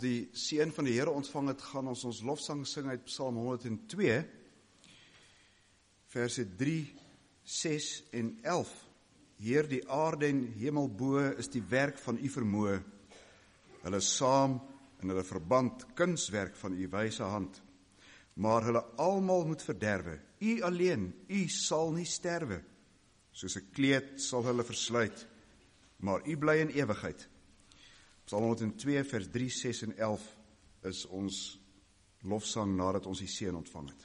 Die seën van die Here ontvang het, gaan ons lofsang sing uit Psalm 102, verse 3, 6 en 11. Heer, die aarde en hemel bo is die werk van u vermoë. Hulle saam in hulle verband kunswerk van u wyse hand. Maar hulle almal moet verderwe. U alleen, u sal nie sterwe. Soos 'n kleed sal hulle versluit, maar u bly in ewigheid. Psalm 102 vers 3, 6 en 11 is ons lofsang nadat ons die seën ontvang het.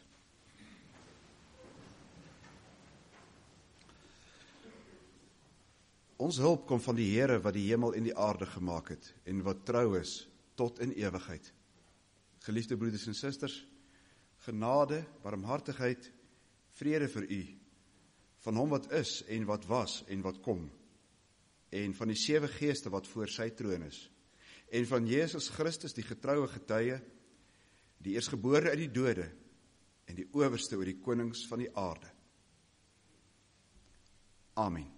Ons hulp kom van die Here wat die hemel en die aarde gemaak het en wat trou is tot in ewigheid. Geliefde broeders en susters, genade, barmhartigheid, vrede vir u, van hom wat is en wat was en wat kom, en van die 7 geeste wat voor sy troon is, en van Jesus Christus, die getroue getuie, die eerstgebore uit die dode, en die owerste oor die konings van die aarde. Amen.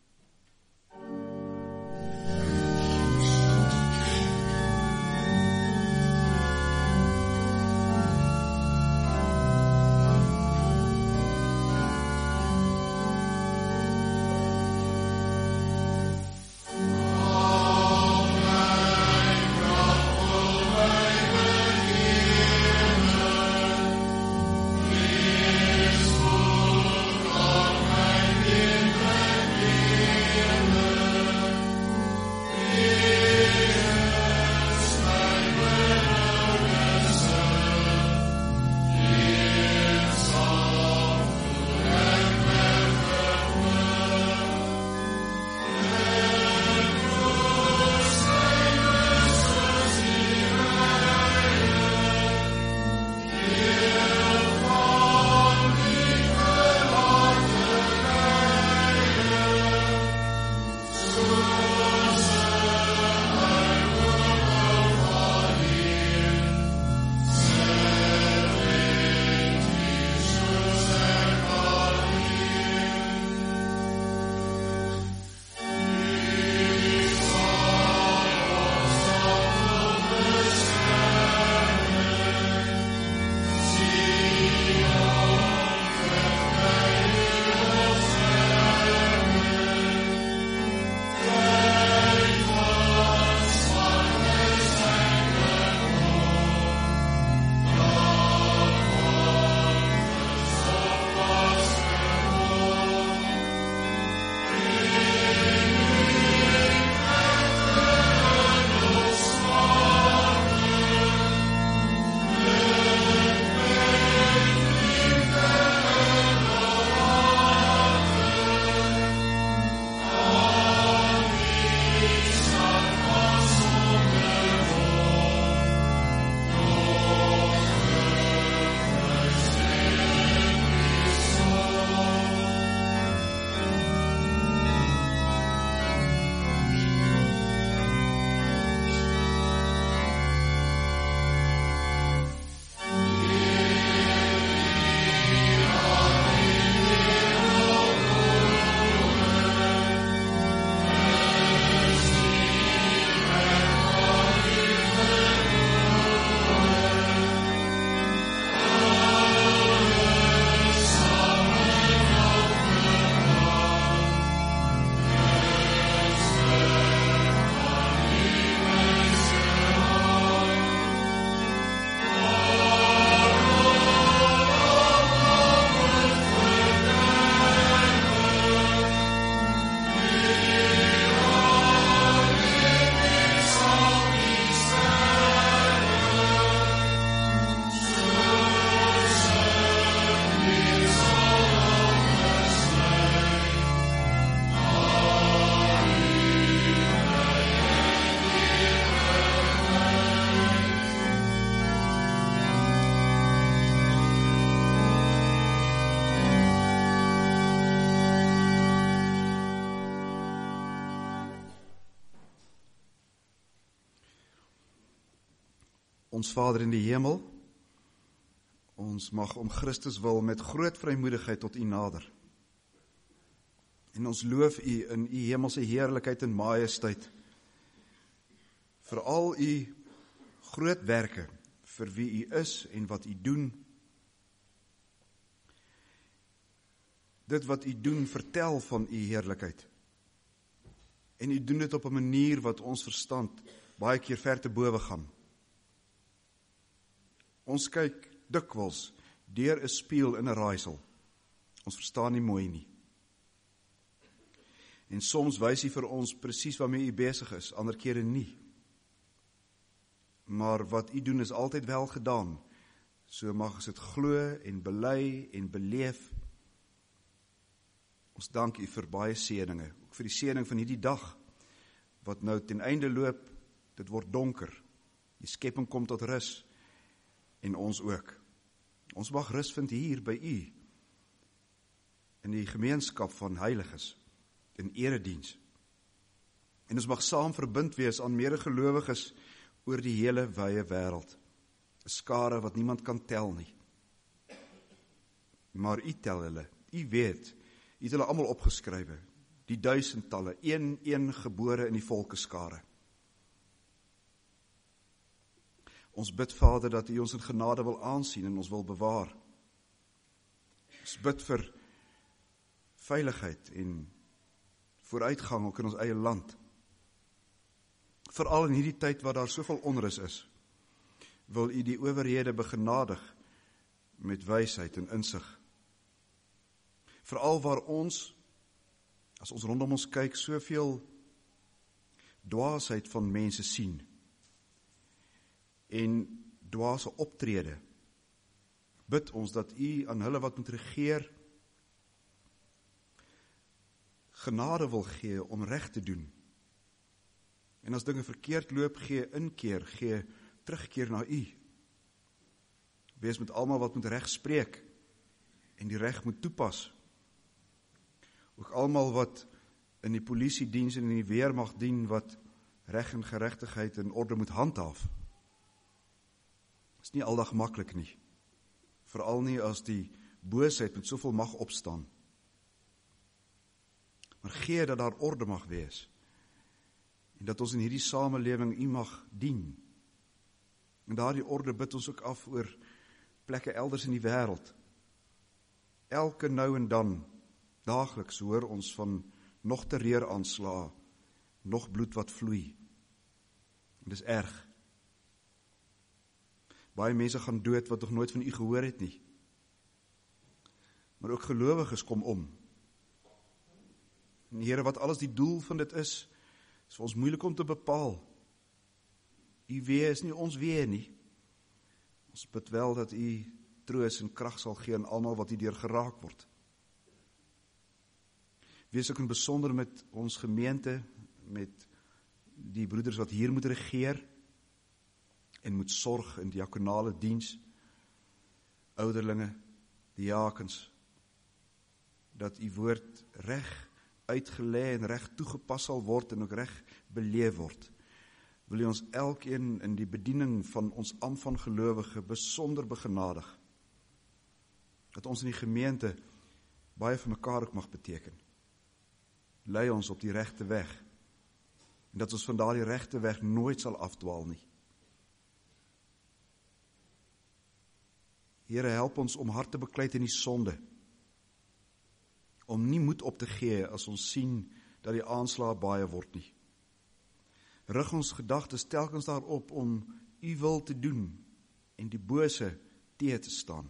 Ons Vader in die hemel, ons mag om Christus wil met groot vrymoedigheid tot u nader. En ons loof u in u hemelse heerlikheid en majesteit, vir al u groot werke vir wie u is en wat u doen. Dit wat u doen vertel van u heerlikheid. En u doen dit op 'n manier wat ons verstand baie keer ver te bowe gaan. Ons kyk dikwels deur 'n spieël in 'n raaisel. Ons verstaan nie mooi nie. En soms wys u vir ons presies waarmee u besig is, ander kere nie. Maar wat u doen is altyd wel gedaan. So mag ons dit glo en bely en beleef. Ons dank u vir baie seëninge, ook vir die seëning van hierdie dag, wat nou ten einde loop, dit word donker. Die skepping kom tot rus, en ons ook. Ons mag rus vind hier by u, in die gemeenskap van heiliges, in erediens. En ons mag saam verbind wees aan medegelowiges oor die hele wye wêreld. 'n Skare wat niemand kan tel nie. Maar u tel hulle, u weet, u het hulle almal opgeskrywe, die duisendtalle, een gebore in die volkeskare. Ons bid, Vader, dat u ons in genade wil aansien en ons wil bewaar. Ons bid vir veiligheid en vooruitgang ook in ons eie land. Veral in hierdie tyd waar daar soveel onrus is, wil u die owerhede begenadig met wysheid en insig. Veral waar ons, as ons rondom ons kyk, soveel dwaasheid van mense sien en dwaase optrede, bid ons dat u aan hulle wat moet regeer genade wil gee om reg te doen. En as dinge verkeerd loop, gee inkeer, gee terugkeer na u. Wees met almal wat moet reg spreek en die reg moet toepas. Ook almal wat in die polisiediens en in die weermag dien, wat reg en geregtigheid en orde moet handhaaf. Is nie aldag maklik nie. Veral nie as die boosheid met soveel mag opstaan. Maar gee dat daar orde mag wees. En dat ons in hierdie samelewing u mag dien. En daardie orde bid ons ook af oor plekke elders in die wêreld. Elke nou en dan, daagliks hoor ons van nog terreuraanslae, nog bloed wat vloei. En dis erg. Baie mense gaan dood wat nog nooit van u gehoor het nie. Maar ook gelowiges kom om. En Here, wat alles die doel van dit is vir ons moeilik om te bepaal. U wee is nie ons wee nie. Ons bid wel dat u troos en krag sal gee aan almal wat hierdeur geraak word. Wees ook in besonder met ons gemeente, met die broeders wat hier moet regeer en moet sorg in diakonale diens, ouderlinge, diakens, dat u woord reg uitgelê en reg toegepas sal word en ook reg beleef word. Wil u ons elkeen in die bediening van ons ambt van gelowige besonder begenadig, dat ons in die gemeente baie vir mekaar ook mag beteken. Lei ons op die regte weg, en dat ons van daardie regte weg nooit sal afdwaal nie. Here, help ons om hart te beklei in die sonde, om nie moed op te gee as ons sien dat die aanslae baie word nie. Rig ons gedagtes telkens daarop om u wil te doen en die bose teë te staan.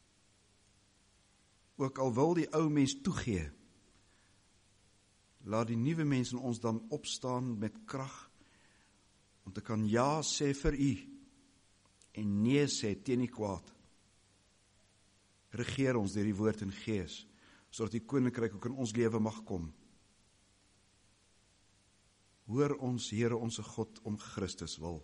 Ook al wil die ou mens toegee, laat die nuwe mens in ons dan opstaan met krag om te kan ja sê vir u en nee sê teen die kwaad. Regeer ons deur die woord en gees, sodat die koninkryk ook in ons lewe mag kom. Hoor ons, Here, onse God, om Christus wil,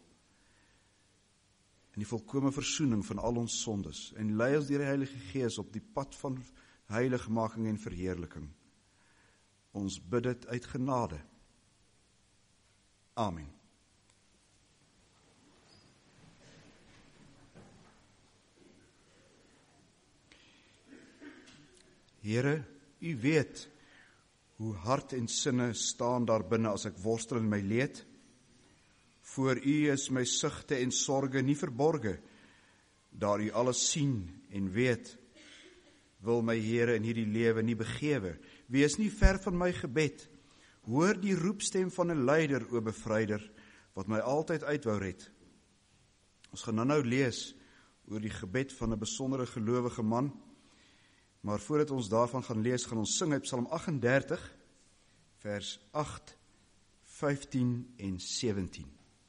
in die volkome versoening van al ons sondes, en lei ons deur die Heilige Gees op die pad van heiligmaking en verheerliking. Ons bid dit uit genade. Amen. Here, u weet hoe hart en sinne staan daar binne as ek worstel in my leed. Voor U is my sugte en sorge nie verborge, daar U alles sien en weet. Wil my Here in hierdie lewe nie begewe, wees nie ver van my gebed. Hoor die roepstem van 'n leider, o bevryder, wat my altyd uit wou red. Ons gaan nou lees oor die gebed van 'n besondere gelowige man, maar voordat ons daarvan gaan lees, gaan ons sing uit Psalm 38, vers 8, 15 en 17.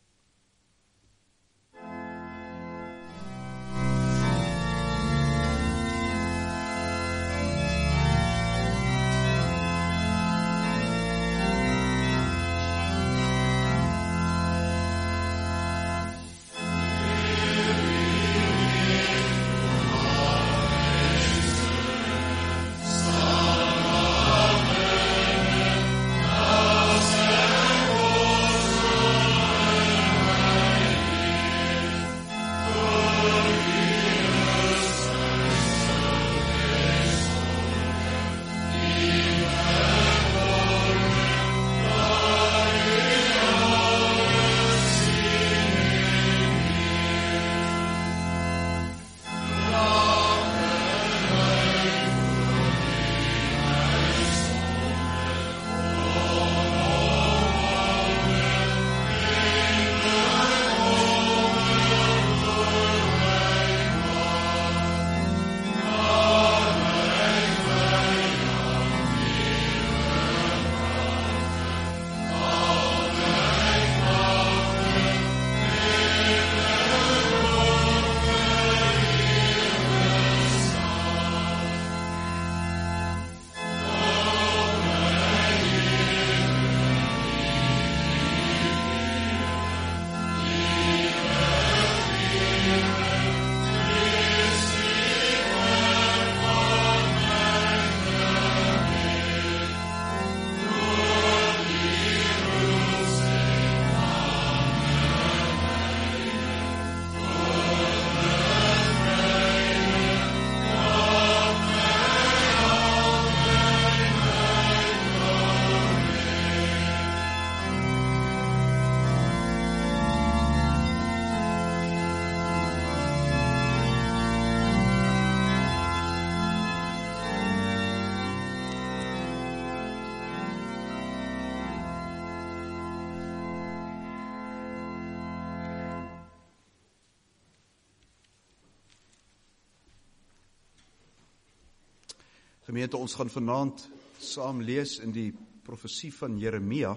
Gemeente, ons gaan vanaand saam lees in die profesie van Jeremia.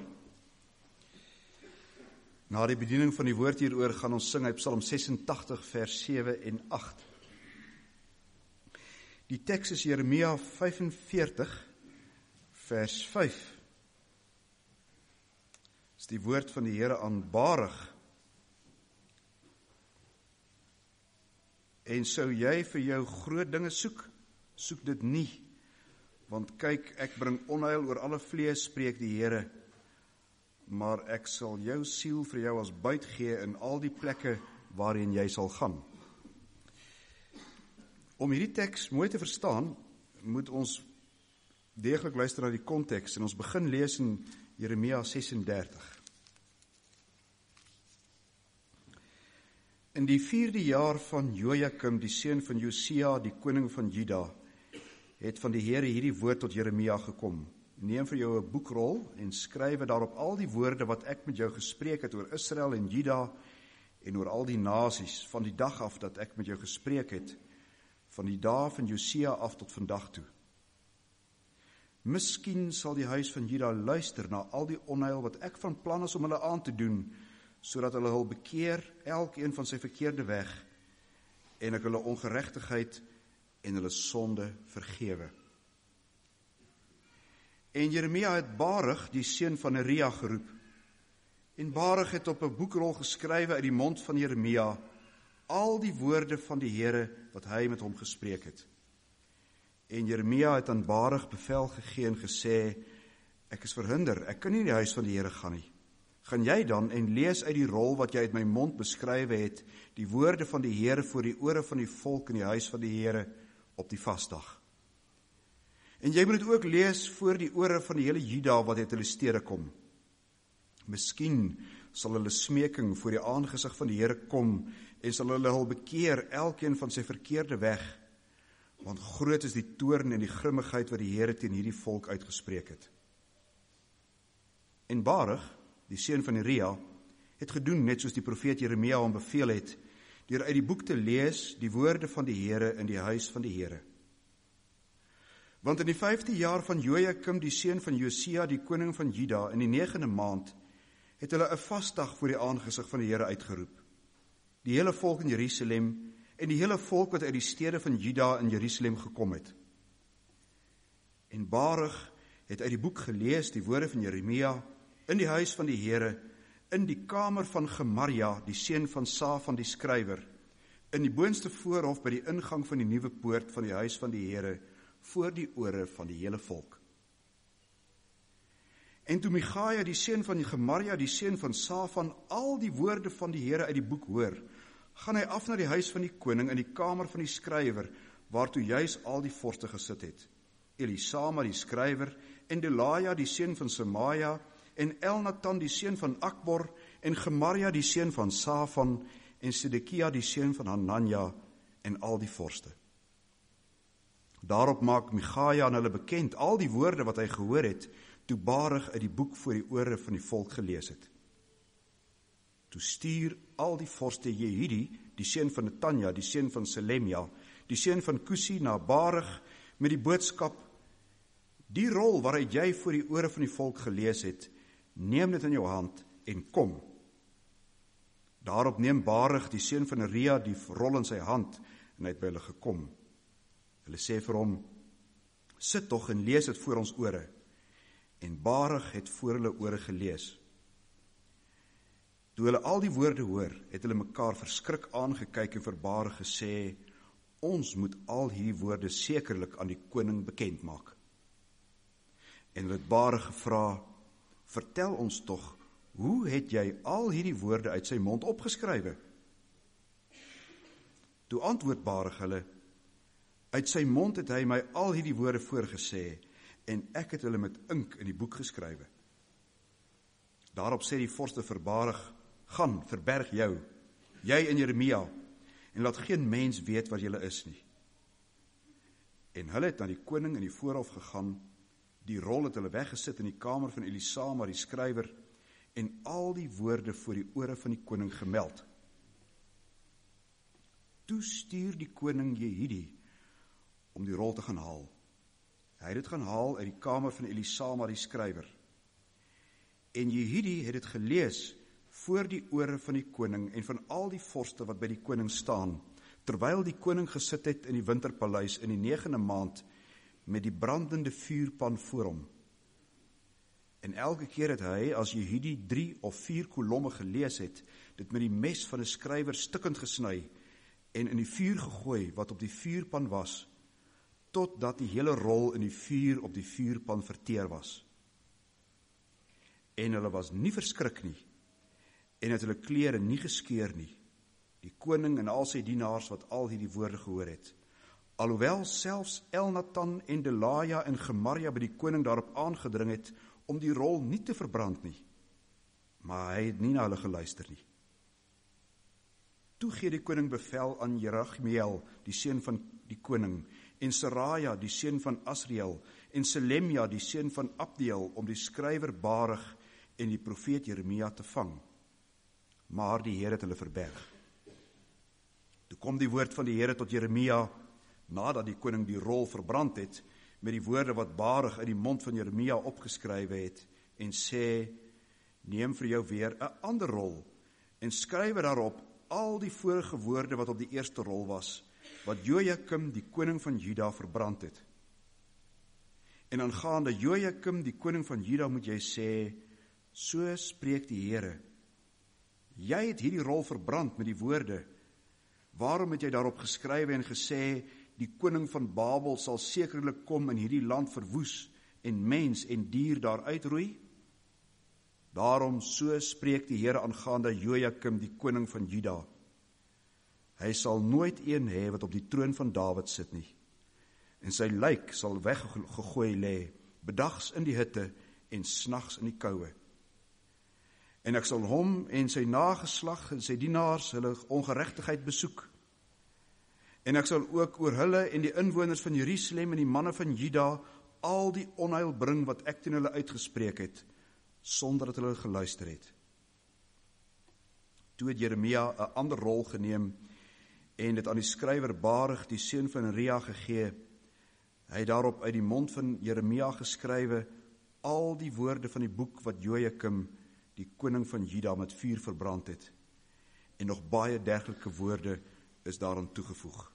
Na die bediening van die woord hieroor gaan ons sing uit Psalm 86 vers 7 en 8. Die teks is Jeremia 45 vers 5. Dis die woord van die Here aan Baruch. En sou jy vir jou groot dinge soek, soek dit nie. Want kyk, ek bring onheil oor alle vlees, spreek die Here, maar ek sal jou siel vir jou as buit gee in al die plekke waarin jy sal gaan. Om hierdie teks mooi te verstaan, moet ons deeglik luister na die konteks, en ons begin lees in Jeremia 36. In die 4de jaar van Jojakim, die seun van Josia, die koning van Juda, het van die Here hierdie woord tot Jeremia gekom. Neem vir jou 'n boekrol en skryf daarop al die woorde wat ek met jou gespreek het oor Israel en Juda en oor al die nasies, van die dag af dat ek met jou gespreek het, van die dae van Josia af tot vandag toe. Miskien sal die huis van Juda luister na al die onheil wat ek van plan is om hulle aan te doen, sodat hulle hul bekeer, elkeen van sy verkeerde weg, en ek hulle ongeregtigheid en hulle sonde vergewe. En Jeremia het Baruch, die seun van Neria, geroep. En Baruch het op 'n boekrol geskrywe uit die mond van Jeremia al die woorde van die Here wat hy met hom gespreek het. En Jeremia het aan Baruch bevel gegee en gesê, ek is verhinder, ek kan nie in die huis van die Here gaan nie. Gaan jy dan en lees uit die rol wat jy uit my mond beskrywe het, die woorde van die Here voor die ore van die volk in die huis van die Here op die vasdag. En jy moet dit ook lees voor die ore van die hele Juda wat uit hulle stede kom. Miskien sal hulle smeking voor die aangesig van die Here kom en sal hulle hul bekeer, elkeen van sy verkeerde weg, want groot is die toorn en die grimmigheid wat die Here teen hierdie volk uitgespreek het. En Baruch, die seun van Neria, het gedoen net soos die profeet Jeremia hom beveel het, deur uit die boek te lees die woorde van die Here in die huis van die Here. Want in die 5de jaar van Jojakim, die seun van Josia, die koning van Juda, in die 9de maand, het hulle 'n vasdag voor die aangesig van die Here uitgeroep. Die hele volk in Jerusalem en die hele volk wat uit die stede van Juda in Jerusalem gekom het. En Baruch het uit die boek gelees die woorde van Jeremia in die huis van die Here, in die kamer van Gemaria, die seun van Safan die skrywer, in die boonste voorhof by die ingang van die nuwe poort van die huis van die Here, voor die ore van die hele volk. En toe Michaja, die seun van Gemaria, die seun van Safan, al die woorde van die Here uit die boek hoor, gaan hy af na die huis van die koning in die kamer van die skrywer, waartoe juis al die vorste gesit het. Elisama die skrywer, en Delaja die seun van Semaja, en Elnatan die seun van Akbor, en Gemaria die seun van Safan, en Sedekia die seun van Hananja, en al die vorste. Daarop maak Michaja aan hulle bekend al die woorde wat hy gehoor het, toe Baruch uit die boek voor die ore van die volk gelees het. Toe stuur al die vorste Jehudi, die seun van Netanja, die seun van Selemja, die seun van Kusi, na Baruch met die boodskap: die rol waaruit jy voor die ore van die volk gelees het, neem dit in jou hand en kom. Daarop neem Baruch, die seun van Neria, die rol in sy hand, en hy het by hulle gekom. Hulle sê vir hom: sit tog en lees dit voor ons ore. En Baruch het voor hulle ore gelees. Toe hulle al die woorde hoor, het hulle mekaar verskrik aangekyk en vir Baruch gesê: ons moet al hierdie woorde sekerlik aan die koning bekend maak. En hulle het Baruch gevra: vertel ons tog, hoe het jy al hierdie woorde uit sy mond opgeskrywe? Toe antwoord Baruch hulle: uit sy mond het hy my al hierdie woorde voorgesê, en ek het hulle met ink in die boek geskrywe. Daarop sê die vorste vir Baruch: gaan, verberg jou, jy en Jeremia, en laat geen mens weet waar julle is nie. En hulle het na die koning in die voorhof gegaan, die rol het hulle weggesit in die kamer van Elisama die skrywer, en al die woorde voor die ore van die koning gemeld. Toe stuur die koning Jehudi om die rol te gaan haal. Hy het dit gaan haal uit die kamer van Elisama die skrywer. En Jehudi het dit gelees voor die ore van die koning en van al die vorste wat by die koning staan, terwyl die koning gesit het in die winterpaleis in die 9de maand met die brandende vuurpan voor hom. En elke keer het hy, as Jehudi 3 of 4 kolomme gelees het, dit met die mes van 'n skrywer stikkend gesny en in die vuur gegooi wat op die vuurpan was, totdat die hele rol in die vuur op die vuurpan verteer was. En hulle was nie verskrik nie, en het hulle klere nie geskeur nie, die koning en al sy dienaars wat al hierdie woorde gehoor het. Alhoewel selfs Elnatan en Delaja en Gemaria by die koning daarop aangedring het om die rol nie te verbrand nie, maar hy het nie na hulle geluister nie. Toe gee die koning bevel aan Jerahmeel, die seun van die koning, en Seraja, die seun van Asriel, en Selemja, die seun van Abdeel, om die skrywer Baruch en die profeet Jeremia te vang. Maar die Here het hulle verberg. Toe kom die woord van die Here tot Jeremia, nadat die koning die rol verbrand het, met die woorde wat Baruch uit die mond van Jeremia opgeskrywe het, en sê: neem vir jou weer 'n ander rol, en skrywe daarop al die vorige woorde wat op die eerste rol was, wat Jojakim, die koning van Juda, verbrand het. En aangaande Jojakim, die koning van Juda, moet jy sê: so spreek die Here, jy het hierdie rol verbrand met die woorde. Waarom het jy daarop geskrywe en gesê: die koning van Babel sal sekerlik kom en hierdie land verwoes en mens en dier daar uitroei? Daarom, so spreek die Here aangaande Jojakim, die koning van Juda: hy sal nooit een hê wat op die troon van Dawid sit nie, en sy lijk sal weggegooi lê, bedags in die hitte en snags in die koue. En ek sal hom en sy nageslag en sy dienaars hulle ongeregtigheid besoek. En ek sal ook oor hulle en die inwoners van Jerusalem en die manne van Juda al die onheil bring wat ek teen hulle uitgespreek het, sonder dat hulle geluister het. Toe het Jeremia 'n ander rol geneem en dit aan die skrywer Baruch, die seun van Neria, gegee. Hy het daarop uit die mond van Jeremia geskrywe al die woorde van die boek wat Jojakim, die koning van Juda, met vuur verbrand het. En nog baie dergelike woorde is daaraan toegevoeg.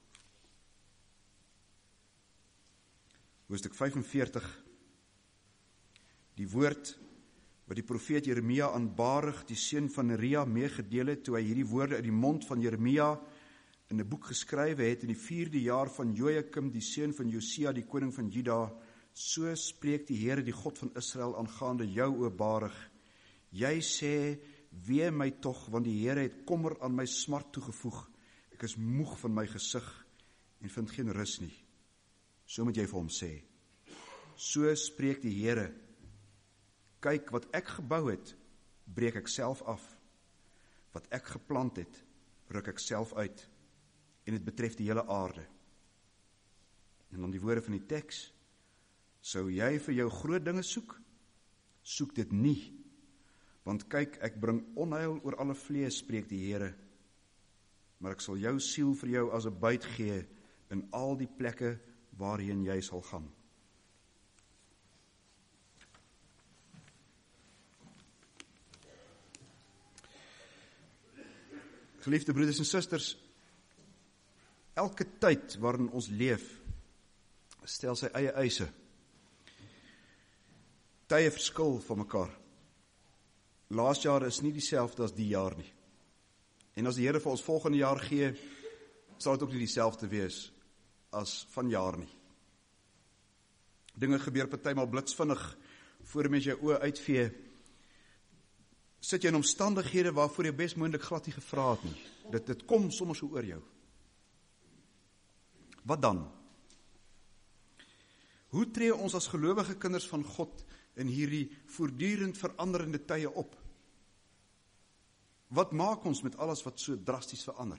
Hoofstuk 45. Die woord wat die profeet Jeremia aan Baruch, die seun van Neria, meegedeel het, toe hy hierdie woorde uit die mond van Jeremia in 'n boek geskrywe het in die 4de jaar van Jojakim, die seun van Josia, die koning van Juda. So spreek die Here, die God van Israel, aangaande jou, o Baruch. Jy sê, wee my tog, want die Here het kommer aan my smart toegevoeg. Ek is moeg van my gesig en vind geen rus nie. So moet jy vir hom sê. So spreek die Here. Kyk, wat ek gebou het, breek ek self af. Wat ek geplant het, ruk ek self uit. En dit betref die hele aarde. En dan die woorde van die teks. Sou jy vir jou groot dinge soek? Soek dit nie. Want kyk, ek bring onheil oor alle vlees, spreek die Here. Maar ek sal jou siel vir jou as 'n byt gee in al die plekke waarheen jy sal gaan. Geliefde broeders en susters, elke tyd waarin ons leef, stel sy eie eise. Tye verskil van mekaar. Laas jaar is nie dieselfde as die jaar nie. En as die Here vir ons volgende jaar gee, sal dit ook nie dieselfde wees as vanjaar nie. Dinge gebeur partymal blitsvinnig voor mens jou oë uitvee. Sit jy in omstandighede waarvoor jy bes moontlik glad nie gevra het nie. Dit kom sommer so oor jou. Wat dan? Hoe tree ons as gelowige kinders van God in hierdie voortdurend veranderende tye op? Wat maak ons met alles wat so drasties verander?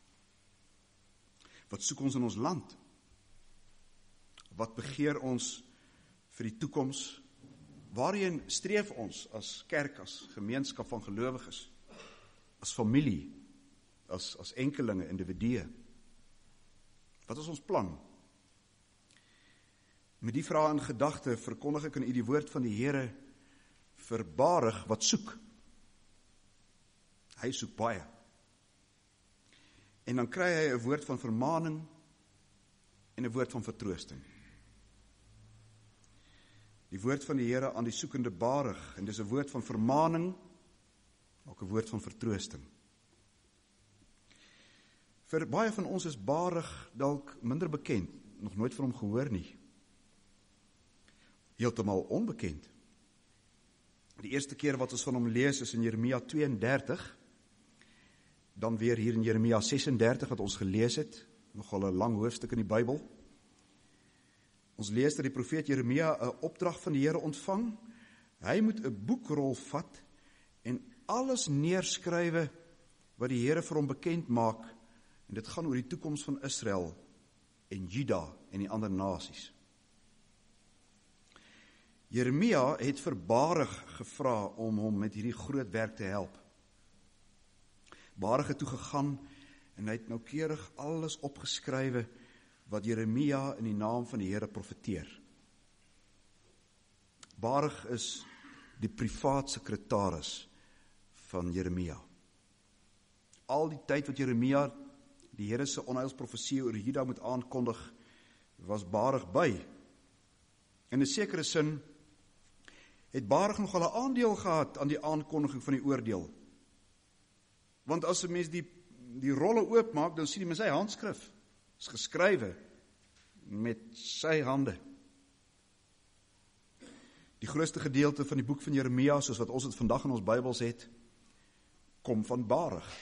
Wat soek ons in ons land? Wat begeer ons vir die toekoms? Waarheen streef ons as kerk, as gemeenskap van gelowiges, as familie, as enkelinge, individue? Wat is ons plan? Met die vraag in gedagte verkondig ek aan u die woord van die Here vir Baruch wat soek. Hy soek baie. En dan kry hy 'n woord van vermaaning en 'n woord van vertroosting. Die woord van die Here aan die soekende Baruch, en dis 'n woord van vermaaning, ook 'n woord van vertroosting. Vir baie van ons is Baruch dalk minder bekend, nog nooit van hom gehoor nie. Heeltemal onbekend. Die eerste keer wat ons van hom lees is in Jeremia 32, dan weer hier in Jeremia 36 wat ons gelees het, nogal 'n lang hoofstuk in die Bybel. Ons lees dat die profeet Jeremia 'n opdrag van die Here ontvang. Hy moet 'n boekrol vat en alles neerskrywe wat die Here vir hom bekend maak, en dit gaan oor die toekoms van Israel en Juda en die ander nasies. Jeremia het vir Baruch gevra om hom met hierdie groot werk te help. Baruch het toe gegaan en hy het noukeurig alles opgeskrywe wat Jeremia in die naam van die Here profeteer. Baruch is die privaat sekretaris van Jeremia. Al die tyd wat Jeremia die Here se onheilsprofesie oor Juda moet aankondig, was Baruch by. In 'n sekere sin het Baruch nogal 'n aandeel gehad aan die aankondiging van die oordeel. Want as 'n mens die rolle oopmaak, dan sien jy met sy handskrif. Is geskrywe met sy hande. Die grootste gedeelte van die boek van Jeremia, soos wat ons dit vandag in ons Bybels het, kom van Baruch.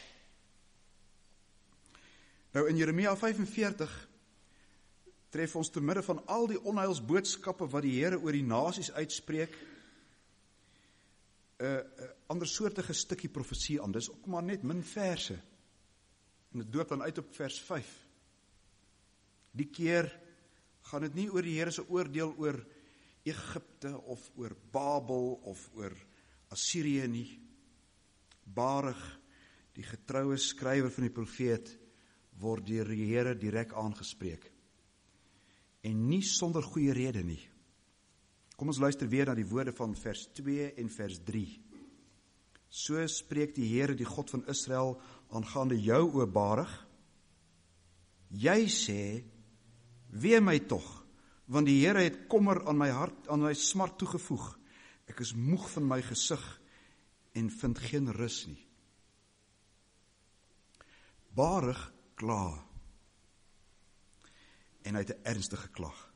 Nou in Jeremia 45 tref ons te midde van al die onheilsboodskappe wat die Here oor die nasies uitspreek, andersoortige stukkie profesie aan. Dis ook maar net min verse. En dit doop dan uit op vers 5. Die keer gaan dit nie oor die Here se oordeel oor Egipte of oor Babel of oor Assirië nie. Baruch, die getroue skrywer van die profeet, word deur die Here direk aangespreek. En nie sonder goeie rede nie. Kom ons luister weer na die woorde van vers 2 en vers 3. So spreek die Here, die God van Israel, aangaande jou, o Baruch. Jy sê, wee my tog, want die Here het kommer aan my hart, aan my smart toegevoeg. Ek is moeg van my gesig en vind geen rus nie. Baruch kla. En hy het 'n ernstige klag.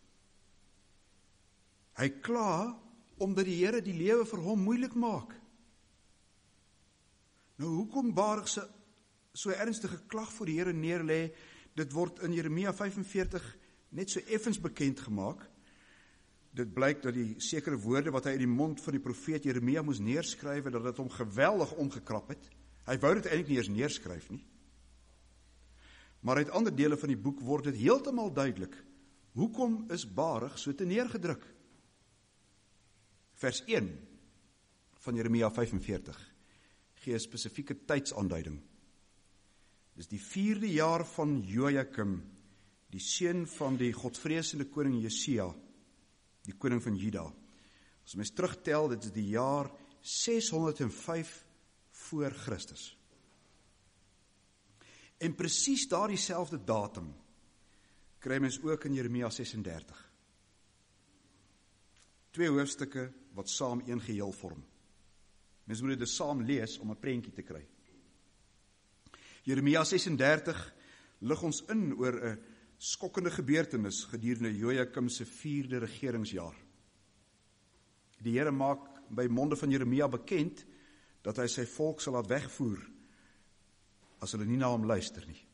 Hy kla omdat die Here die lewe vir hom moeilik maak. Nou, hoekom Baruch so ernstige klag voor die Here neerlê, dit word in Jeremia 45 net so effens bekend gemaak. Dit blyk dat die sekere woorde wat hy in die mond van die profeet Jeremia moes neerskryf, dat dit hom geweldig omgekrap het. Hy wou dit eintlik nie eens neerskryf nie. Maar uit ander dele van die boek word dit heeltemal duidelik. Hoekom is Baruch so te neergedruk? Vers 1 van Jeremia 45 gee 'n spesifieke tydsaanduiding. Dis die 4de jaar van Jojakim, die seun van die godvreesende koning Josia, die koning van Juda. As mens terugtel, dit is die jaar 605 voor Christus. En presies daardie selfde datum kry mens ook in Jeremia 36. 2 hoofstukke wat saam een geheel vorm. Mens moet dit dus saam lees om 'n prentjie te kry. Jeremia 36 lig ons in oor 'n skokkende gebeurtenis gedurende Jojakim se 4de regeringsjaar. Die Here maak by monde van Jeremia bekend dat hy sy volk sal laat wegvoer as hulle nie na hom luister nie.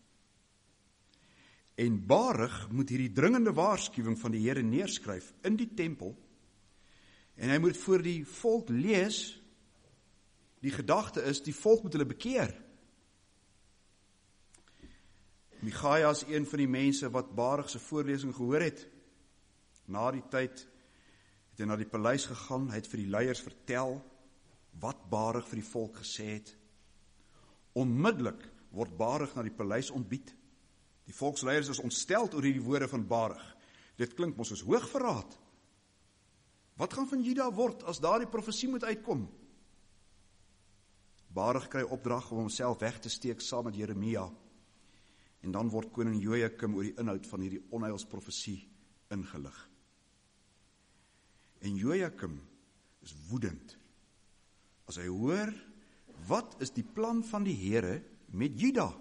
En Baruch moet hierdie dringende waarskuwing van die Here neerskryf in die tempel, en hy moet voor die volk lees. Die gedagte is, die volk moet hulle bekeer. Michaja is een van die mense wat Baruch se voorlesing gehoor het. Na die tyd het hy na die paleis gegaan, hy het vir die leiers vertel wat Baruch vir die volk gesê het. Onmiddellik word Baruch na die paleis ontbied. Die volksleiers is ontsteld oor hierdie woorde van Baruch. Dit klink mos soos hoogverraad. Wat gaan van Juda word as daardie profesie moet uitkom? Baruch kry opdrag om homself weg te steek saam met Jeremia. En dan word koning Jojakim oor die inhoud van hierdie onheilsprofesie ingelig. En Jojakim is woedend as hy hoor, wat is die plan van die Here met Juda?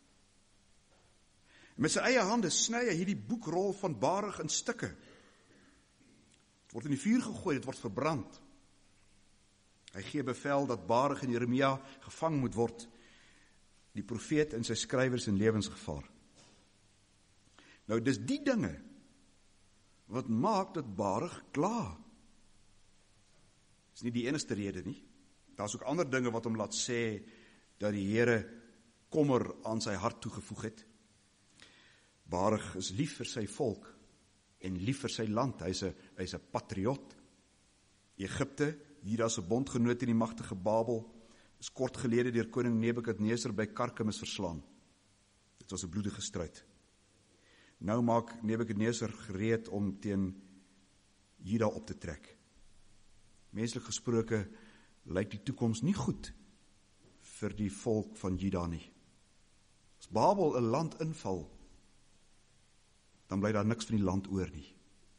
En met sy eie hande sny hy hierdie boekrol van Baruch in stukke. Dit word in die vuur gegooi, dit word verbrand. Hy gee bevel dat Baruch en Jeremia gevang moet word. Die profeet en sy skrywers in lewensgevaar. Nou, dis die dinge wat maak dat Baruch kla. Dis nie die enigste rede nie. Daar's ook ander dinge wat hom laat sê dat die Here kommer aan sy hart toegevoeg het. Baruch is lief vir sy volk en lief vir sy land. Hy's 'n patriot. Egipte, Juda se bondgenoot in die magtige Babel, is kort gelede deur koning Nebukadneser by Karkemis verslaan. Dit was 'n bloedige stryd. Nou maak Nebukadneser gereed om teen Juda op te trek. Menslik gesproke lyk die toekoms nie goed vir die volk van Juda nie. As Babel 'n land inval, dan bly daar niks van die land oor nie.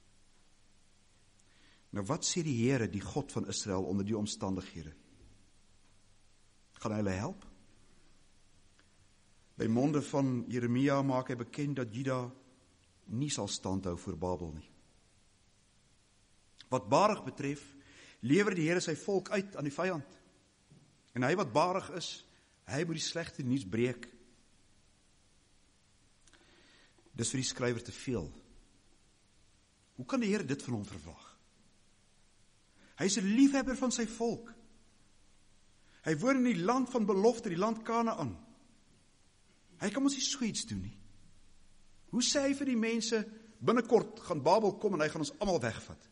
Nou wat sê die Here, die God van Israel, onder die omstandighede? Gaan hy hulle help? By monde van Jeremia maak hy bekend dat Juda nie sal standhou voor Babel nie. Wat Baruch betref, lewer die Here sy volk uit aan die vyand. En hy wat Baruch is, hy moet die slegte nuus breek. Dis vir die skrywer te veel. Hoe kan die Here dit van hom verwag? Hy is 'n liefhebber van sy volk. Hy woon in die land van belofte, die land Kanaan. Hy kan ons nie so iets doen nie. Hoe sê hy vir die mense, binnekort gaan Babel kom en hy gaan ons almal wegvat?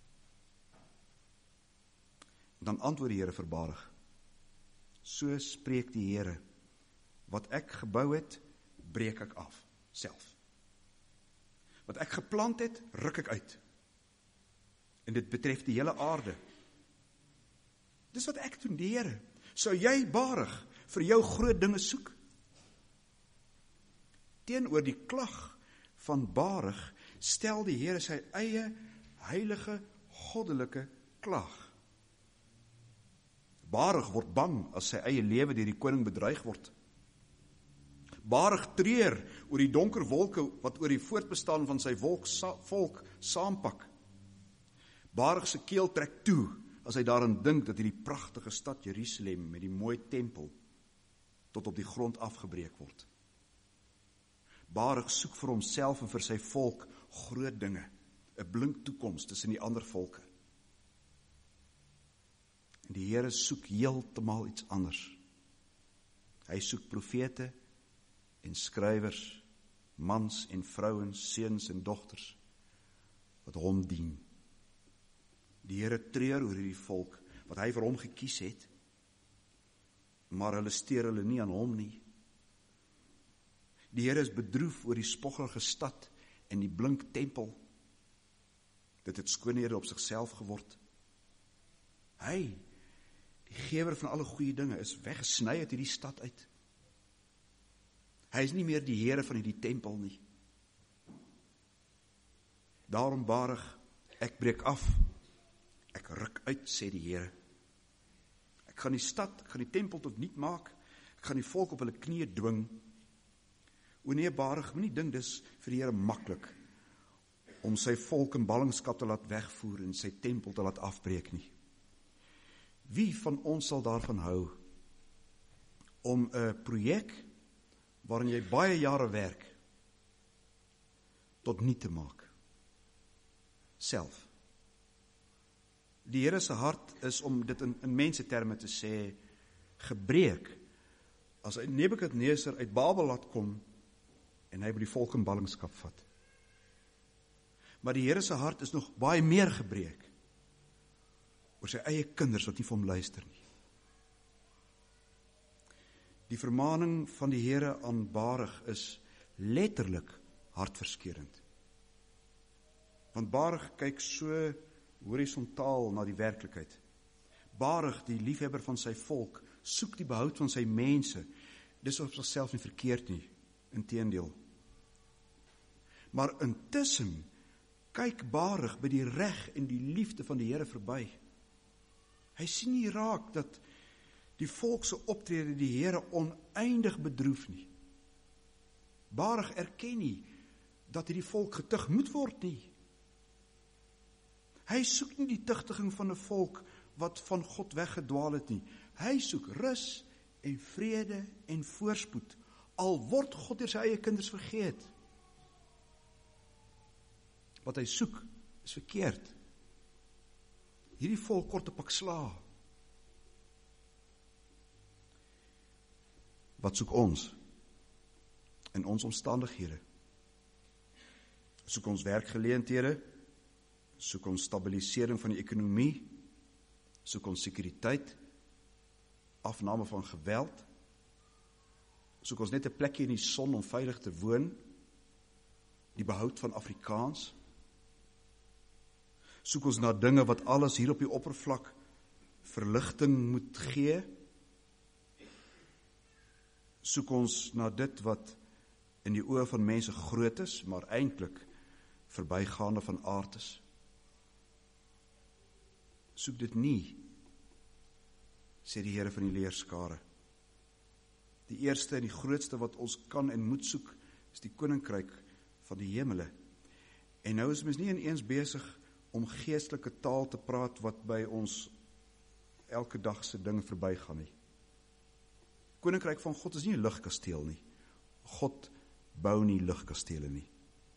Dan antwoord die Here verbarig. So spreek die Here, wat ek gebou het, breek ek af, self. Wat ek geplant het, ruk ek uit. En dit betref die hele aarde. Dis wat ek doen, die Here. Sou jy barig vir jou groot dinge soek? Teenoor die klag van barig stel die Here sy eie heilige, goddelike klag. Barig word bang as sy eie lewe deur die koning bedreig word. Barig treur oor die donker wolke wat oor die voortbestaan van sy volk saampak. Barig se keel trek toe as hy daaraan dink dat hierdie pragtige stad Jerusalem met die mooi tempel tot op die grond afgebreek word. Barig soek vir homself en vir sy volk groot dinge, 'n blink toekoms tussen die ander volke. En die Here soek heeltemal iets anders. Hy soek profete en skrywers, mans en vrouens, seuns en dogters, wat hom dien. Die Here treur oor hierdie volk, wat hy vir hom gekies het, maar hulle steur hulle nie aan hom nie. Die Here is bedroef oor die spoggerige stad en die blink tempel. Dit het skoonhede op sigself geword. Hy, die gewer van alle goeie dinge, is weggesny uit hierdie stad uit. Hy is nie meer die Here van hierdie tempel nie. Daarom barig, ek breek af, ek ruk uit, sê die Here. Ek gaan die stad, ek gaan die tempel tot niet maak, ek gaan die volk op hulle knieë dwing. O nee, barig, moenie dink dis vir die Here maklik om sy volk in ballingskap te laat wegvoer en sy tempel te laat afbreek nie. Wie van ons sal daarvan hou om 'n projek waarin jy baie jare werk tot niet te maak? Self. Die Here se hart is om dit in menseterme te sê, gebreek, as hy Nebukadneser uit Babel laat kom en hy wil die volk in ballingskap vat. Maar die Here se hart is nog baie meer gebreek oor sy eie kinders wat nie vir hom luister nie. Die vermaning van die Here aan barig is letterlik hartverskeurend. Want barig kyk so horisontaal na die werklikheid. Barig, die liefhebber van sy volk, soek die behoud van sy mense. Dis op sigself nie verkeerd nie, inteendeel. Maar intussen kyk barig by die reg en die liefde van die Here verby. Hy sien nie raak dat die volk se optrede die Here oneindig bedroef nie. Barig erken nie dat hierdie volk getug moet word nie. Hy soek nie die tugtiging van 'n volk wat van God weggedwaal het nie. Hy soek rus en vrede en voorspoed, al word God deur sy eie kinders vergeet. Wat hy soek is verkeerd. Hierdie volk kort 'n pak slaag. Wat soek ons in ons omstandighede? Soek ons werkgeleenthede? Soek ons stabilisering van die ekonomie? Soek ons sekuriteit? Afname van geweld? Soek ons net 'n plekkie in die son om veilig te woon? Die behoud van Afrikaans? Soek ons na dinge wat alles hier op die oppervlak verligting moet gee? Soek ons na dit wat in die oë van mense groot is, maar eintlik verbygaande van aard is? Soek dit nie, sê die Here van die leerskare. Die eerste en die grootste wat ons kan en moet soek, is die koninkryk van die hemele. En nou is mens nie ineens besig om geestelike taal te praat wat by ons elke dag se ding verbygaan nie. Koninkryk van God is nie 'n lugkasteel nie. God bou nie lugkastele nie.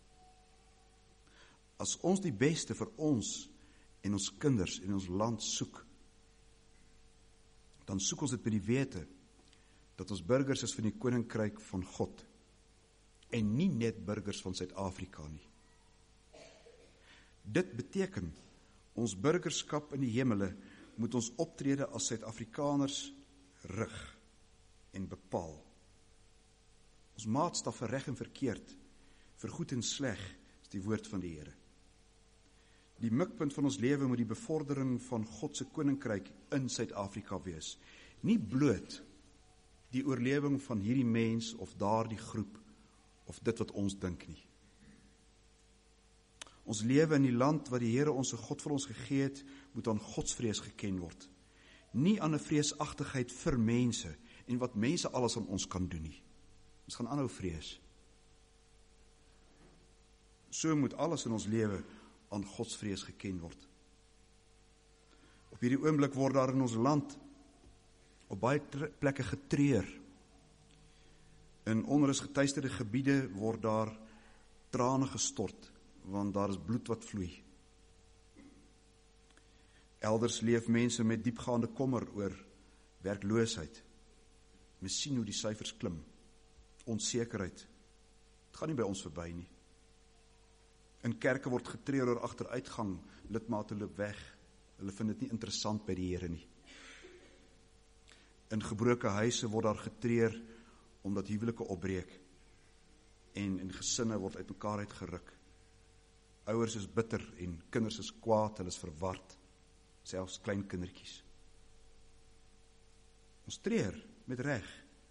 As ons die beste vir ons en ons kinders en ons land soek, dan soek ons dit by die wete, dat ons burgers is van die koninkryk van God, en nie net burgers van Suid-Afrika nie. Dit beteken, ons burgerskap in die hemele moet ons optrede as Suid-Afrikaners rig en bepaal. Ons maatstaf vir reg en verkeerd, vir goed en sleg, is die woord van die Here. Die mikpunt van ons lewe moet die bevordering van God se koninkryk in Suid-Afrika wees. Nie bloot die oorlewing van hierdie mens of daardie groep, of dit wat ons dink nie. Ons lewe in die land wat die Here ons God vir ons gegee het, moet aan godsvrees geken word. Nie aan 'n vreesagtigheid vir mense, en wat mense alles aan ons kan doen nie. Ons gaan aanhou vrees. So moet alles in ons lewe aan godsvrees geken word. Op hierdie oomblik word daar in ons land op baie plekke getreur. In onrusgetuisterde gebiede word daar trane gestort, want daar is bloed wat vloei. Elders leef mense met diepgaande kommer oor werkloosheid. Mens sien hoe die syfers klim, onsekerheid. Het gaan nie by ons verby nie. In kerke word getreur oor agteruitgang, lidmate loop weg, hulle vind dit nie interessant by die Here nie. In gebroke huise word daar getreur, omdat huwelike opbreek, en gesinne word uit mekaar uitgeruk. Ouers is bitter, en kinders is kwaad, hulle is verward, selfs klein kindertjies. Ons treur, met reg.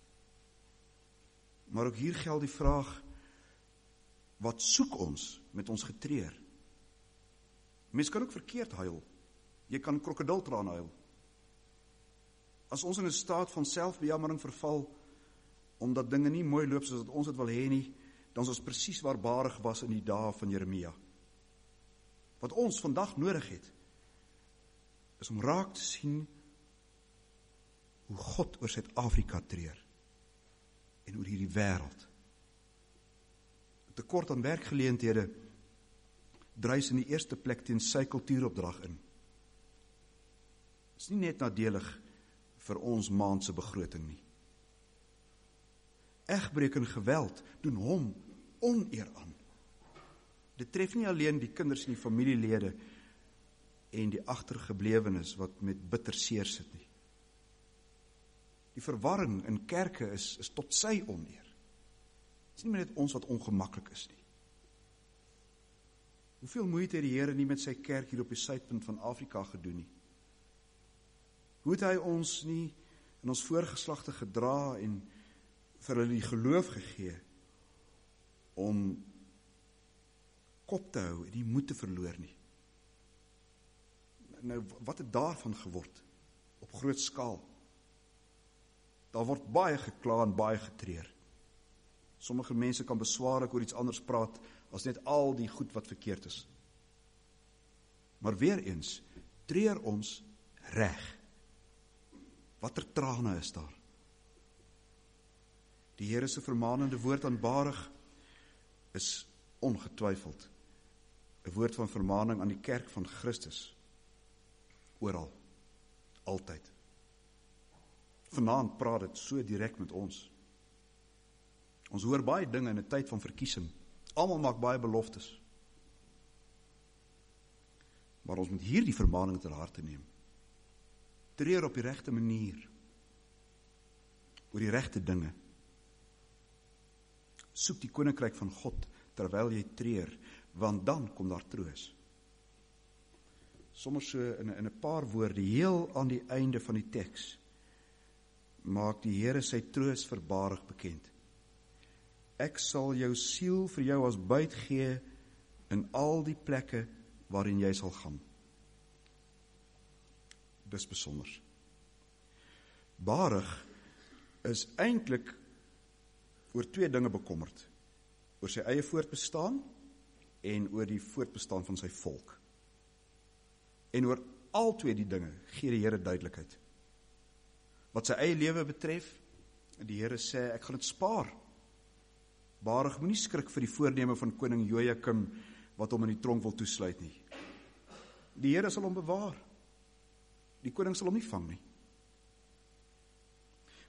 Maar ook hier geld die vraag, wat soek ons met ons getreur? Mens kan ook verkeerd huil. Jy kan krokodiltrane huil. As ons in 'n staat van selfbejammering verval, omdat dinge nie mooi loop soos wat ons dit wil hê nie, dan is ons presies waar Barig was in die dae van Jeremia. Wat ons vandag nodig het, is om raak te sien hoe God oor Suid-Afrika treur en oor hierdie wêreld. Tekort aan werkgeleenthede dryf in die eerste plek teen sy kultuuropdrag in. Dit is nie net nadelig vir ons maandse begroting nie. Egbreek en geweld doen hom oneer aan. Dit tref nie alleen die kinders en die familielede en die agtergeblewenes wat met bitter seer sit nie. Die verwarring in kerke is tot sy oneer. Het is nie meer net ons wat ongemaklik is nie. Hoeveel moeite het die Here nie met sy kerk hier op die suidpunt van Afrika gedoen nie? Hoe het hy ons nie in ons voorgeslagte gedra en vir hulle die geloof gegee om kop te hou en die moed te verloor nie? Nou, wat het daarvan geword op groot skaal? Daar word baie gekla en baie getreur. Sommige mense kan beswaarlik oor iets anders praat as net al die goed wat verkeerd is. Maar weer eens, treur ons reg. Watter trane is daar? Die Here se vermaanende woord aan Barig is ongetwyfeld 'n woord van vermaaning aan die kerk van Christus. Oral, altyd. Vanaand praat dit so direk met ons. Ons hoor baie dinge in 'n tyd van verkiesing. Almal maak baie beloftes. Maar ons moet hierdie vermaning ter harte neem. Treur op die regte manier. Oor die regte dinge. Soek die koninkryk van God terwyl jy treur, want dan kom daar troos. Sommers so in 'n paar woorde, heel aan die einde van die teks, maak die Here sy troos vir Barig bekend. Ek sal jou siel vir jou as byt gee in al die plekke waarin jy sal gaan. Dis besonder. Barig is eintlik oor twee dinge bekommerd. Oor sy eie voortbestaan en oor die voortbestaan van sy volk. En oor al twee die dinge gee die Here duidelikheid. Wat sy eie lewe betref, die Here sê, ek gaan dit spaar. Barig moenie skrik vir die voorneme van koning Jojakim, wat hom in die tronk wil toesluit nie. Die Here sal hom bewaar. Die koning sal hom nie vang nie.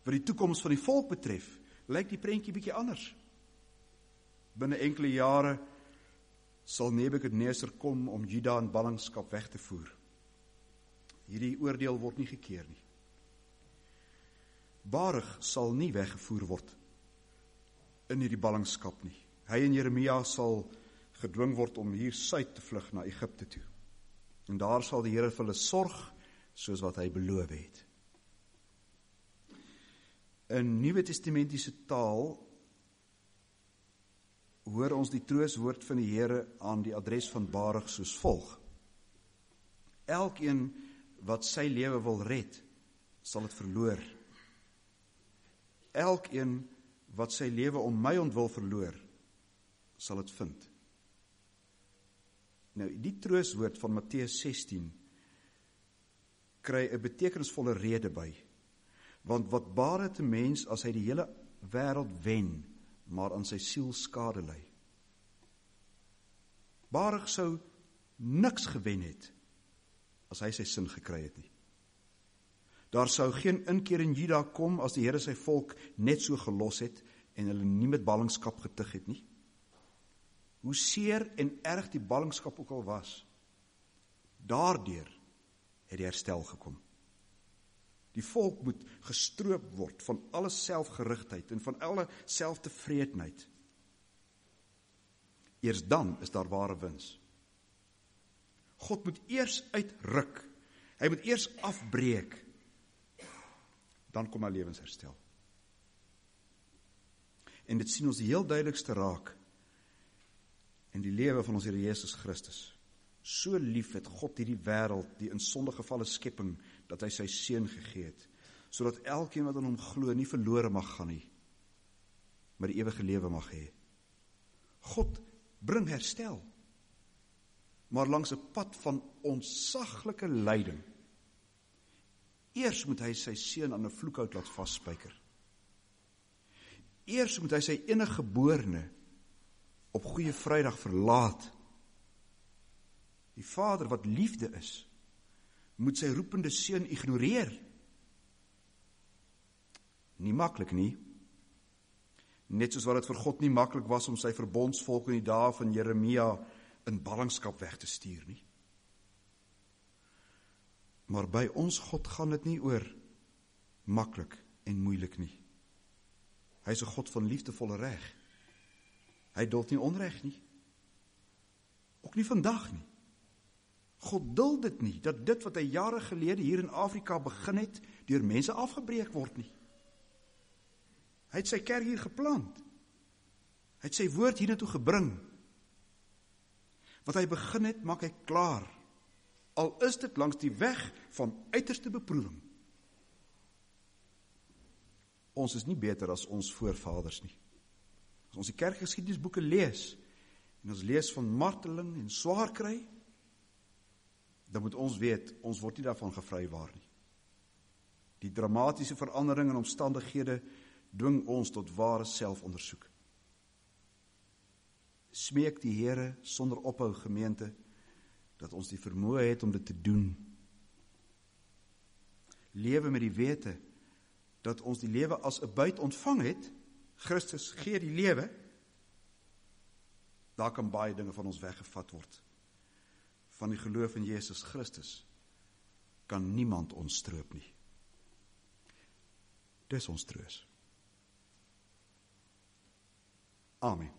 Wat die toekoms van die volk betref, lyk die prentjie bietjie anders. Binne enkele jare sal Nebukadneser kom om Juda in ballingskap weg te voer. Hierdie oordeel word nie gekeer nie. Baruch sal nie weggevoer word in hierdie ballingskap nie. Hy en Jeremia sal gedwing word om hier suid te vlug na Egipte toe. En daar sal die Here vir hulle sorg, soos wat hy beloof het. In Nuwe Testamentiese taal hoor ons die troostwoord van die Here aan die adres van Baruch soos volg: Elkeen wat sy lewe wil red, sal dit verloor. Elkeen wat sy lewe om my ontwil verloor, sal dit vind. Nou, die troostwoord van Matteus 16 kry 'n betekenisvolle rede by, want wat baat dit 'n mens as hy die hele wêreld wen, maar aan sy siel skade ly? Baruch sou niks gewen het as hy sy sin gekry het nie. Daar sou geen inkeer in Juda kom as die Here sy volk net so gelos het en hulle nie met ballingskap getuig het nie. Hoe seer en erg die ballingskap ook al was, daardeur het die herstel gekom. Die volk moet gestroop word van alle selfgerigtheid en van alle selftevredenheid. Eers dan is daar ware wins. God moet eers uitruk. Hy moet eers afbreek. Dan kom hy lewensherstel. En dit sien ons die heel duidelikste raak in die lewe van ons Here Jesus Christus. So lief het God hierdie wêreld, die in sonde gevalle skepping, dat hy sy seun gegee het, sodat elkeen wat aan hom glo nie verlore mag gaan nie, maar die ewige lewe mag hê. God bring herstel, maar langs 'n pad van ontsaglike lyding. Eers moet hy sy seun aan 'n vloekhout laat vasspyker. Eers moet hy sy enige geborene op Goeie Vrydag verlaat. Die Vader wat liefde is, moet sy roepende seun ignoreer. Nie maklik nie. Net soos wat dit vir God nie maklik was om sy verbondsvolk in die dae van Jeremia in ballingskap weg te stuur nie. Maar by ons God gaan dit nie oor maklik en moeilik nie. Hy is 'n God van liefdevolle reg. Hy duld nie onreg nie. Ook nie vandag nie. God duld dit nie, dat dit wat hy jare gelede hier in Afrika begin het, deur mense afgebreek word nie. Hy het sy kerk hier geplant. Hy het sy woord hiernatoe gebring. Wat hy begin het, maak hy klaar. Al is dit langs die weg van uiterste beproewing. Ons is nie beter as ons voorvaders nie. As ons die kerkgeskiedenisboeke lees, en ons lees van marteling en swaar kry, dan moet ons weet, ons word nie daarvan gevrywaar nie. Die dramatiese verandering in omstandighede dwing ons tot ware selfondersoek. Smeek die Here sonder ophou, gemeente, dat ons die vermoë het om dit te doen. Lewe met die wete dat ons die lewe as 'n buit ontvang het. Christus gee die lewe. Daar kan baie dinge van ons weggevat word. Van die geloof in Jesus Christus kan niemand ons stroop nie. Dis ons troos. Amen.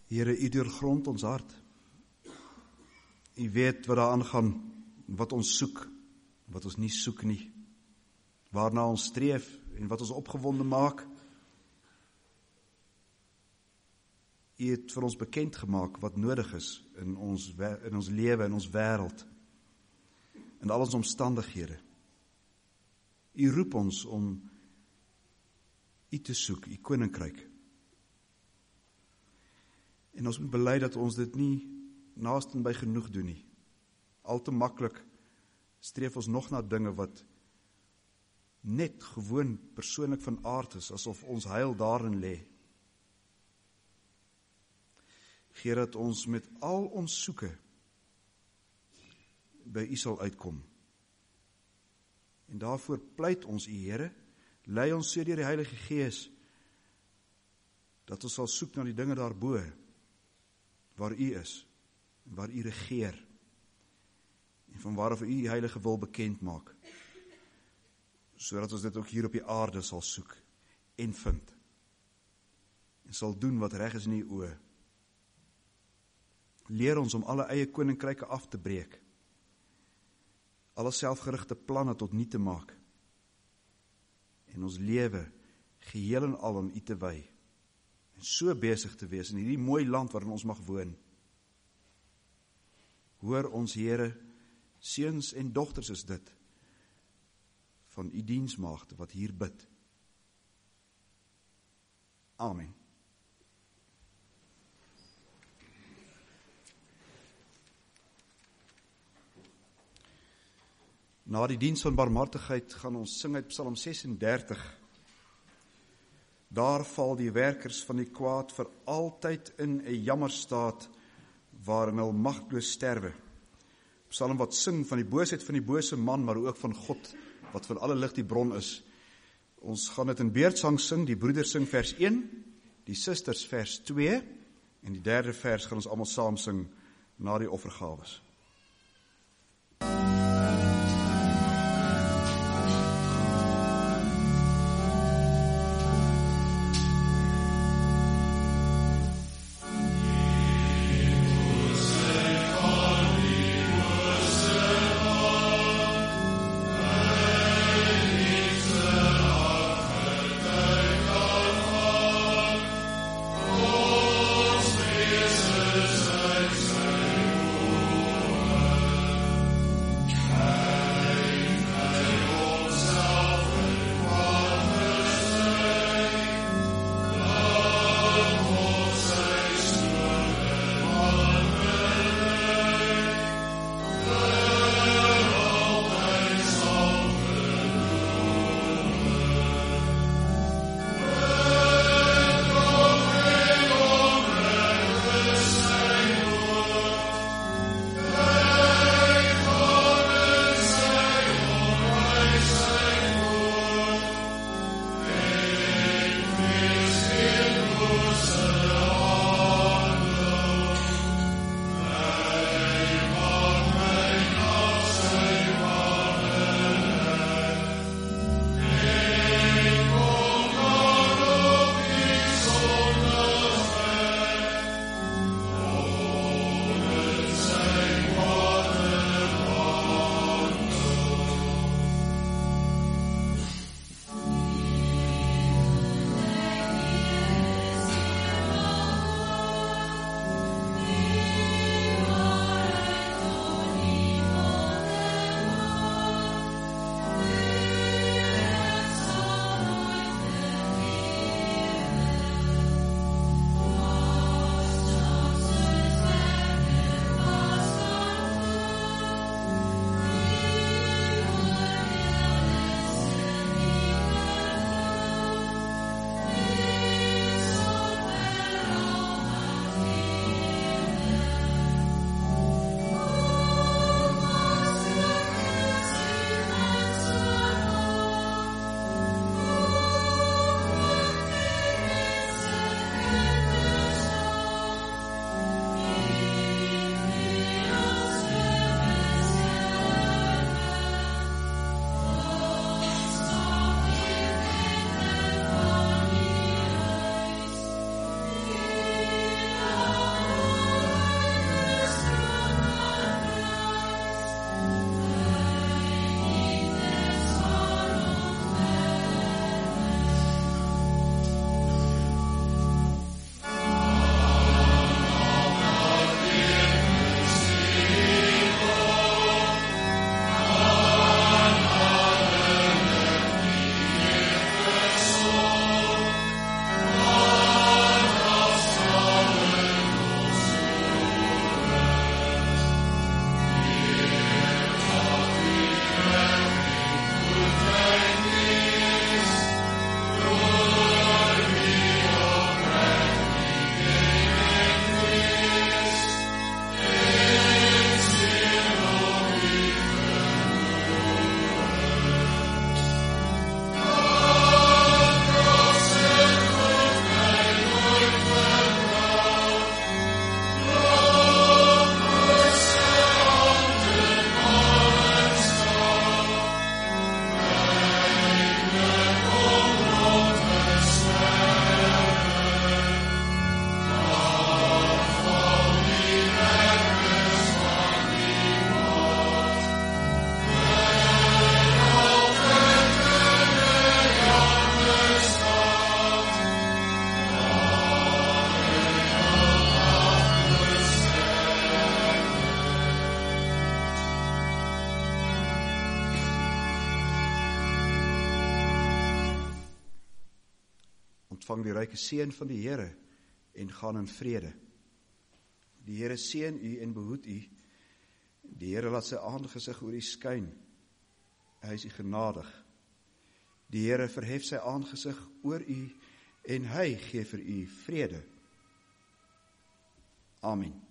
Here, U deurgrond ons hart. U weet wat daar aangaan, wat ons soek, wat ons nie soek nie, waarna ons streef en wat ons opgewonde maak. U het vir ons bekend gemaak wat nodig is in ons lewe, in ons wêreld, in al ons omstandighede. U roep ons om U te soek, U koninkryk. En ons moet bely dat ons dit nie naasten by genoeg doen nie. Al te maklik streef ons nog na dinge wat net gewoon persoonlik van aard is, asof ons heil daarin lê. Here, dat ons met al ons soeke by U sal uitkom. En daarvoor pleit ons U, Here, lei ons so deur die Heilige Gees, dat ons sal soek na die dinge daarbo, waar U is, waar U regeer, en van waarof U heilige wil bekend maak, sodat ons dit ook hier op die aarde sal soek, en vind, en sal doen wat reg is in U oë. Leer ons om alle eie koninkryke af te breek, alle selfgerigte planne tot niet te maak, en ons lewe geheel en al aan U te wy, en so besig te wees in hierdie mooi land waarin ons mag woon. Hoor ons, Here, seuns en dogters is dit, van U diensmaagde wat hier bid. Amen. Na die diens van barmhartigheid gaan ons sing uit Psalm 36. Daar val die werkers van die kwaad vir altyd in 'n jammerstaat waarin hulle magteloos sterwe. Psalm wat sing van die boosheid van die bose man, maar ook van God, wat van alle lig die bron is. Ons gaan dit in beurtsang sing, die broeders sing vers 1, die susters vers 2, en die derde vers gaan ons almal saam sing na die offergawes. ontvang die ryke seën van die Here en gaan in vrede. Die Here seën u en behoed u. Die Here laat sy aangesig oor u skyn. Hy is u genadig. Die Here verhef sy aangesig oor u en hy gee vir u vrede. Amen.